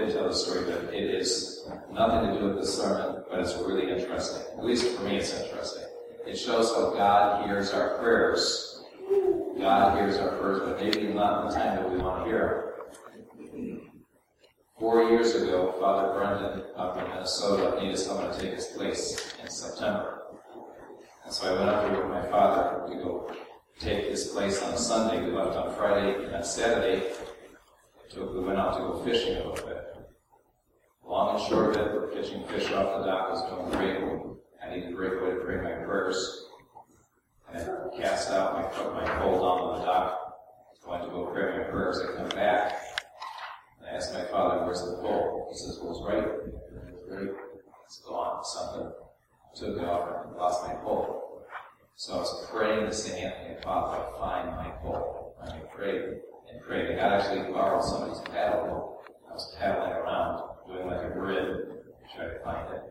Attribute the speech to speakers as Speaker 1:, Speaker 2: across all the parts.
Speaker 1: didn't tell the story, but it is nothing to do with the sermon, but it's really interesting. At least for me, it's interesting. It shows how God hears our prayers. God hears our prayers, but maybe not in the time that we want to hear them. 4 years ago, Father Brendan up in Minnesota needed someone to take his place in September. And so I went up there with my father to go take his place on a Sunday. We left on Friday, and on Saturday, we went out to go fishing a little bit. Long and short of it, we're catching fish off the dock. I was doing great. I needed a great way to pray my prayers. And I cast out my pole down on the dock. I went to go pray my prayers. I come back. And I asked my father, where's the pole? He says, well, it's right. It's gone. Something took it off and lost my pole. So I was praying to St. Anthony of Padua to find my pole. And I prayed and prayed. I got actually borrowed somebody's paddle. I was paddling around, doing like a grid to try to find it.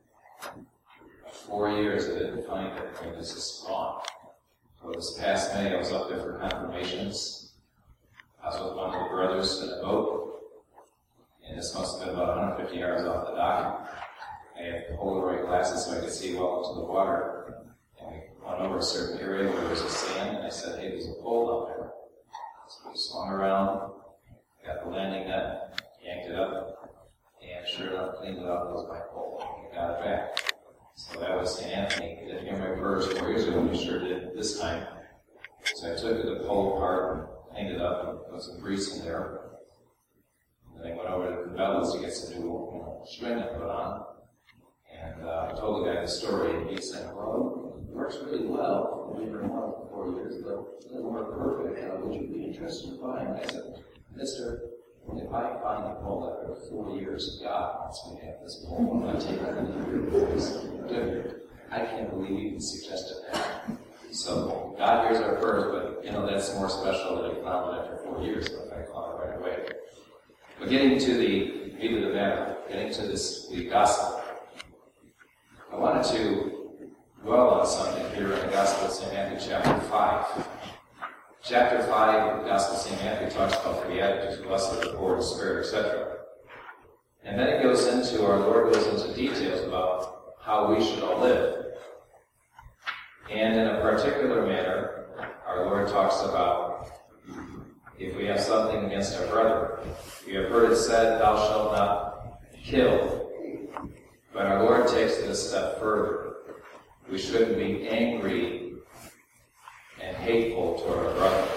Speaker 1: 4 years I didn't find it. I mean, it's just gone. So this past May, I was up there for confirmations. I was with one of the brothers in a boat, and this must have been about 150 yards off the dock. I had Polaroid glasses so I could see well into the water. And we went over a certain area where there was a sand, and I said, hey, there's a pole out there. So we swung around, got the landing net, yanked it up, and sure enough, cleaned it up. It was my pole. I got it back. So that was St. Anthony. He didn't hear my prayers 4 years ago, he sure did this time. So I took the pole apart and cleaned it up and put some grease in there. And then I went over to Cabela's to get some new string to put on. And I told the guy the story, and he said, well, it works really well. We've been on it for 4 years, but it doesn't work perfect. Would you be interested in buying it? I said, Mister, if I find a pole after 4 years, God wants me to have this pole. I'm not taking it into your place. Dude, I can't believe you even suggested that. So God hears our prayers, but that's more special that I found it after 4 years, but I found it right away. But getting to the meat of the matter, getting to the gospel, I wanted to dwell on something here in the Gospel of St. Matthew, chapter 5. Chapter 5 of the Gospel of St. Matthew talks about the Beatitudes, blessed are the poor in spirit, etc. And then our Lord goes into details about how we should all live. And in a particular manner, our Lord talks about if we have something against our brother. You have heard it said, thou shalt not kill. But our Lord takes it a step further. We shouldn't be angry and hateful toward our brother.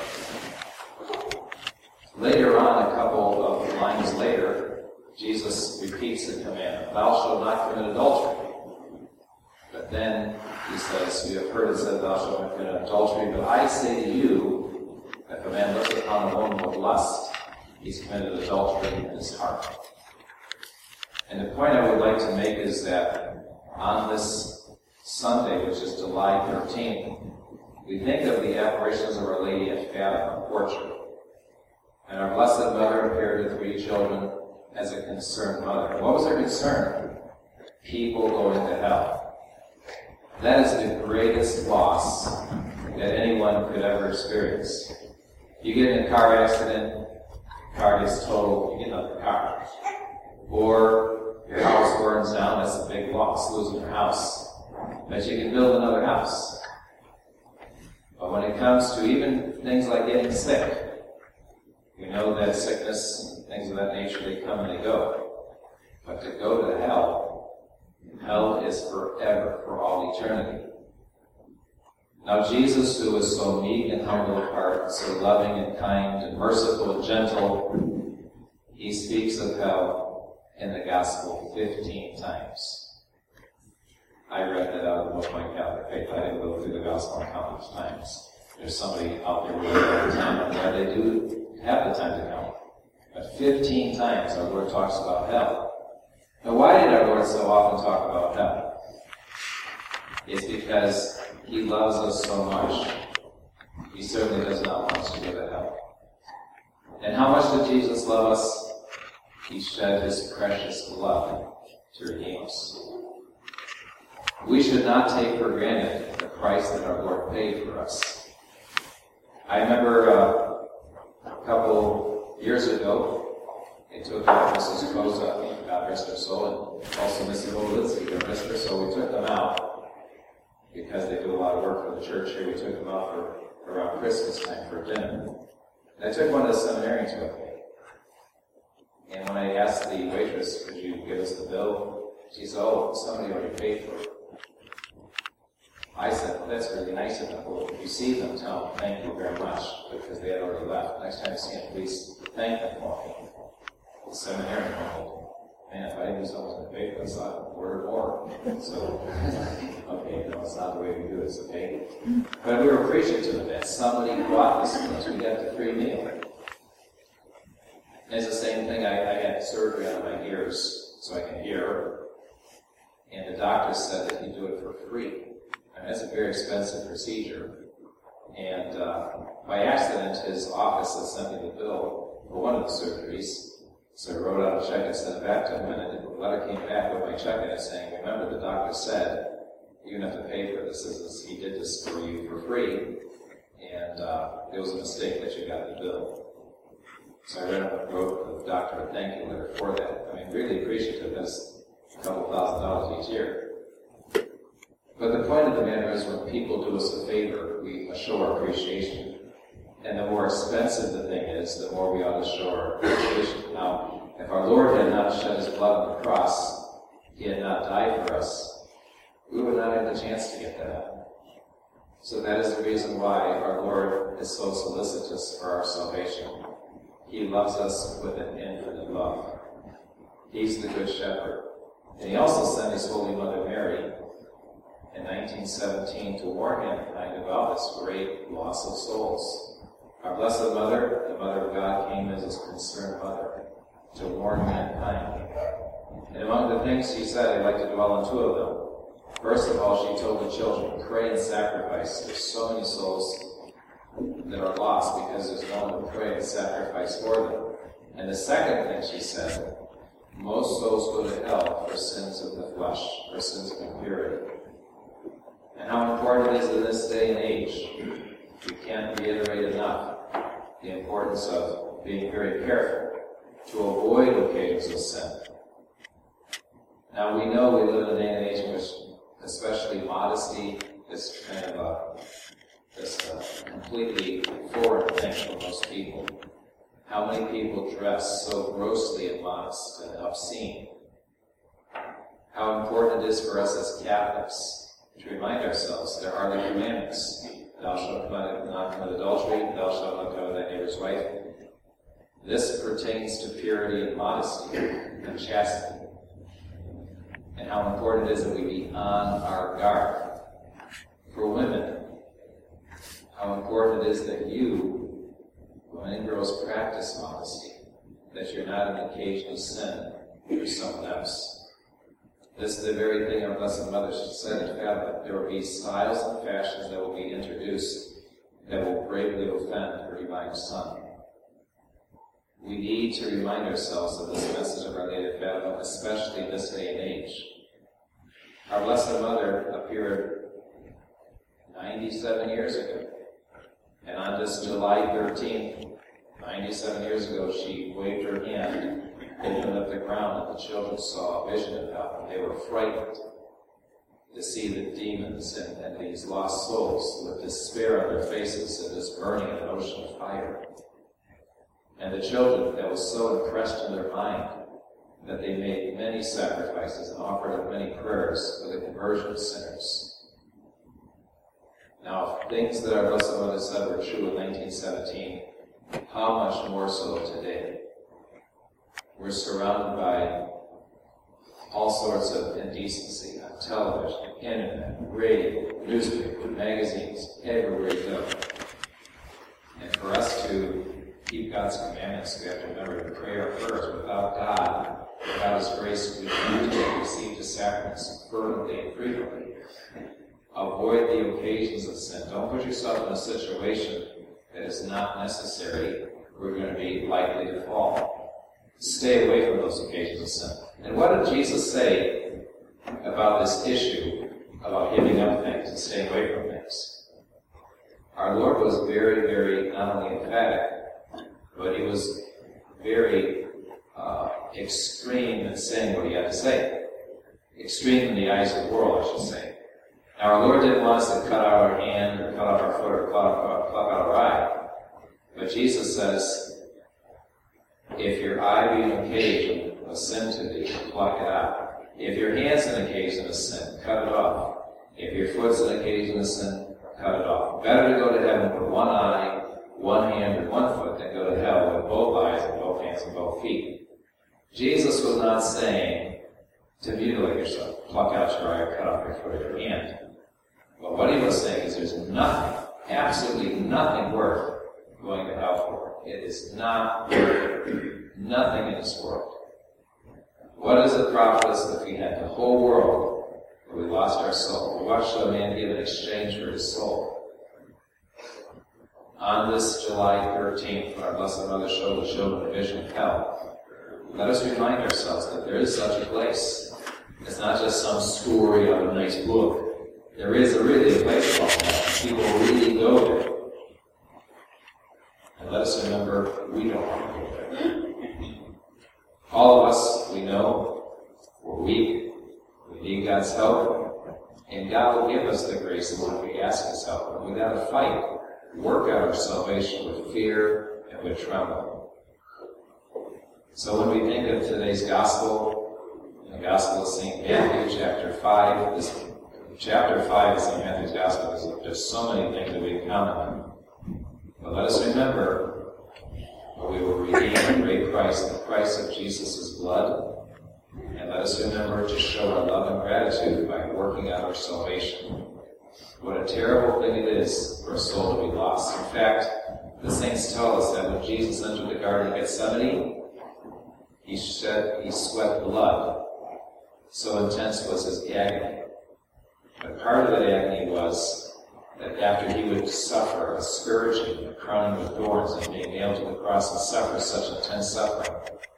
Speaker 1: Later on, a couple of lines later, Jesus repeats the commandment, thou shalt not commit adultery. But then he says, you have heard it said, thou shalt not commit adultery, but I say to you, if a man looks upon a woman with lust, he's committed adultery in his heart. And the point I would like to make is that on this Sunday, which is July 13th, we think of the apparitions of Our Lady at Fatima portrait. And our Blessed Mother appeared to 3 children as a concerned mother. What was her concern? People going to hell. That is the greatest loss that anyone could ever experience. You get in a car accident, car gets totaled, you get another car. Or your house burns down, that's a big loss, losing your house. But you can build another house. But when it comes to even things like getting sick, we know that sickness and things of that nature, they come and they go. But to go to hell is forever, for all eternity. Now Jesus, who is so meek and humble of heart, so loving and kind and merciful and gentle, he speaks of hell in the Gospel 15 times. I read that out of the book, My Catholic Faith. I didn't go through the Gospel and count those times. There's somebody out there with all the time. I'm glad they do have the time to count. But 15 times our Lord talks about hell. Now why did our Lord so often talk about hell? It's because he loves us so much. He certainly does not want us to go to hell. And how much did Jesus love us? He shed his precious blood to redeem us. We should not take for granted the price that our Lord paid for us. I remember a couple years ago, They took Mrs. Koza, God rest her soul, and also Mrs. Olitsky, God rest her soul. We took them out because they do a lot of work for the church here. We took them out for around Christmas time for dinner. And I took one of the seminarians with me. And when I asked the waitress, could you give us the bill? She said, oh, somebody already paid for it. I said, well, that's really nice of them. Well, if you see them, tell them thank you very much, because they had already left. Next time you see them, please thank them for me. The seminarian told me, man, if I knew someone was going to pay for this, I'd order more. So, okay, no, it's not the way we do this, okay? But we were appreciative of that. Somebody bought this for us. We got the free meal. And it's the same thing. I had surgery on my ears so I can hear. And the doctor said that he'd do it for free. And that's a very expensive procedure. And by accident, his office had sent me the bill for one of the surgeries. So I wrote out a check and sent it back to him, and the letter came back with my check in it saying, remember, the doctor said you don't have to pay for this. He did this for you for free, and it was a mistake that you got the bill. So I wrote the doctor a thank you letter for that. I mean, really appreciative. That's a couple $1,000s each year. But the point of the matter is, when people do us a favor, we show our appreciation. And the more expensive the thing is, the more we ought to show our appreciation. Now, if our Lord had not shed his blood on the cross, he had not died for us, we would not have the chance to get that. So that is the reason why our Lord is so solicitous for our salvation. He loves us with an infinite love. He's the Good Shepherd. And he also sent his Holy Mother Mary in 1917 to warn mankind about this great loss of souls. Our Blessed Mother, the Mother of God, came as a concerned mother to warn mankind. And among the things she said, I'd like to dwell on two of them. First of all, she told the children, pray and sacrifice. There's so many souls that are lost because there's no one to pray and sacrifice for them. And the second thing she said, most souls go to hell for sins of the flesh, for sins of impurity. And how important it is in this day and age, we can't reiterate enough the importance of being very careful to avoid occasions of sin. Now we know we live in a day and age in which especially modesty is kind of a completely foreign thing for most people. How many people dress so grossly immodest and obscene? How important it is for us as Catholics to remind ourselves there are the commandments. Thou shalt not commit adultery, thou shalt not covet thy neighbor's wife. This pertains to purity and modesty and chastity. And how important it is that we be on our guard. For women, how important it is that you, women and girls, practice modesty, that you're not an occasional sin for someone else. This is the very thing our Blessed Mother said in Fatima. There will be styles and fashions that will be introduced that will gravely offend her Divine Son. We need to remind ourselves of this message of Our Lady of Fatima, especially in this day and age. Our Blessed Mother appeared 97 years ago. And on this July 13th, 97 years ago, she waved her hand, opened up the ground, and the children saw a vision of hell. They were frightened to see the demons and these lost souls with despair on their faces and just burning in an ocean of fire. And the children, that was so impressed in their mind that they made many sacrifices and offered up many prayers for the conversion of sinners. Now, things that our Blessed Mother said were true in 1917, how much more so today? We're surrounded by all sorts of indecency on television, internet, radio, newspaper, magazines, everywhere you go. And for us to keep God's commandments, we have to remember to pray our prayers. Without God, without His grace, we can't receive the sacraments fervently and frequently. Avoid the occasions of sin. Don't put yourself in a situation that is not necessary where you're going to be likely to fall. Stay away from those occasions of sin. And what did Jesus say about this issue about giving up things and staying away from things? Our Lord was very, very not only emphatic, but He was very extreme in saying what he had to say. Extreme in the eyes of the world, I should say. Now, our Lord didn't want us to cut out our hand, or cut out our foot, or pluck out our eye. But Jesus says, if your eye be an occasion of sin to thee, pluck it out. If your hand's an occasion of sin, cut it off. If your foot's an occasion of sin, cut it off. Better to go to heaven with one eye, one hand, and one foot than go to hell with both eyes and both hands and both feet. Jesus was not saying to mutilate yourself, pluck out your eye or cut off your foot or your hand. But what he was saying is there's nothing, absolutely nothing worth going to hell for. It is not worth nothing in this world. What does it profit us if we had the whole world, but we lost our soul? What shall a man give in exchange for his soul? On this July 13th, when our Blessed Mother showed the children a vision of hell, let us remind ourselves that there is such a place. It's not just some story of a nice book. There is really a place called hell. People really go there. And let us remember, we don't want to go there. All of us, we know, we're weak. We need God's help. And God will give us the grace when we ask His help. And we've got to fight. Work out our salvation with fear and with trembling. So when we think of today's gospel, the Gospel of St. Matthew, chapter 5, this chapter 5 of St. Matthew's Gospel is just so many things that we can comment on. But let us remember that we were redeemed at a great price, the price of Jesus' blood. And let us remember to show our love and gratitude by working out our salvation. What a terrible thing it is for a soul to be lost. In fact, the saints tell us that when Jesus entered the Garden of Gethsemane, he sweat blood. So intense was his agony. But part of that agony was that after he would suffer a scourging, a crowning with thorns, and being nailed to the cross and suffer such intense suffering,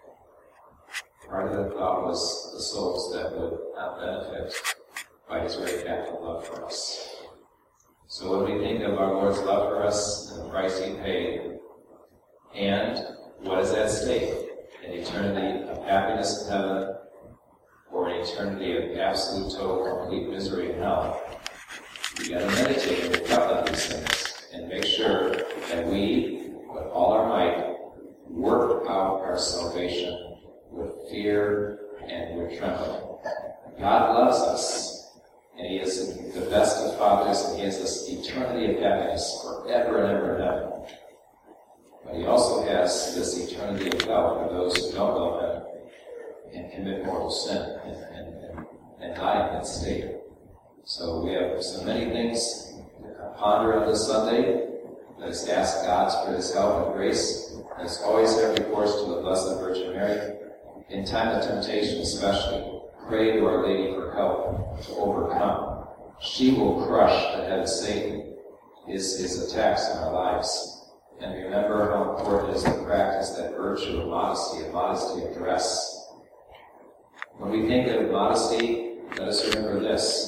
Speaker 1: part of the thought was the souls that would not benefit by his great act of love for us. So when we think of our Lord's love for us and the price he paid, and what is at stake, an eternity of happiness in heaven, or an eternity of absolute, total, complete misery in hell, we got to meditate and reflect on these things and make sure that we, with all our might, work out our salvation with fear and with trembling. God loves us, and He is the best of fathers, and He has this eternity of happiness forever and ever and ever. But He also has this eternity of hell for those who don't love Him and commit mortal sin and die in that state. So we have so many things to ponder on this Sunday. Let us ask God for His help and grace. Let us always have recourse to the Blessed Virgin Mary. In time of temptation especially, pray to Our Lady for help to overcome. She will crush the head of Satan, his attacks on our lives. And remember how important it is to practice that virtue of modesty, a modesty of dress. When we think of modesty, let us remember this.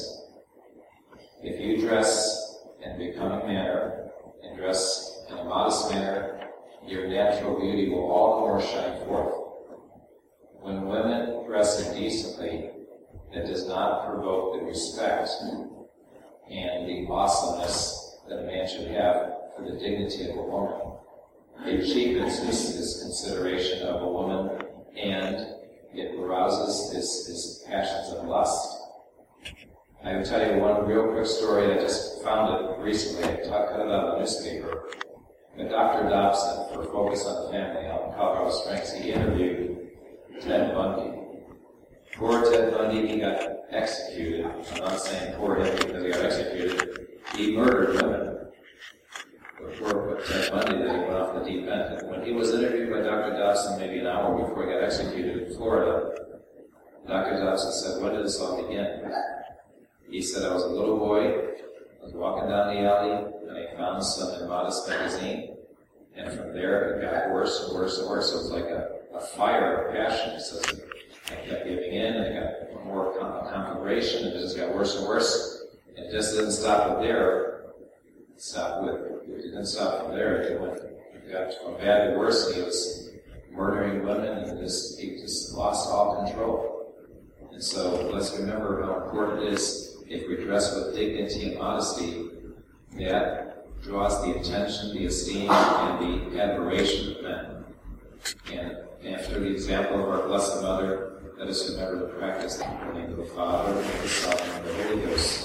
Speaker 1: If you dress in a becoming manner, and dress in a modest manner, your natural beauty will all the more shine forth. When women dress indecently, that does not provoke the respect and the awesomeness that a man should have for the dignity of a woman. It cheapens his consideration of a woman, and it arouses his passions of lust. I will tell you one real quick story. I just found it recently. I cut it out of the newspaper. But Dr. Dobson, for Focus on the Family out in Colorado Springs, he interviewed Ted Bundy. Poor Ted Bundy, he got executed. I'm not saying poor him because he got executed. He murdered women. But poor Ted Bundy, that he went off the deep end. And when he was interviewed by Dr. Dobson maybe an hour before he got executed in Florida, Dr. Dobson said, "When did this all begin?" He said, "I was a little boy, I was walking down the alley, and I found some immodest magazine, and from there it got worse and worse and worse. It was like a fire of passion." He says, "I kept giving in, I got more conflagration, and it just got worse and worse. And it just didn't stop there. It didn't stop from there. It got from bad to worse, and he was murdering women, and he just lost all control. And so let's remember how important it is if we dress with dignity and modesty, that draws the attention, the esteem, and the admiration of men. And after the example of our Blessed Mother, let us remember to practice in the name of the Father, and of the Son, and of the Holy Ghost.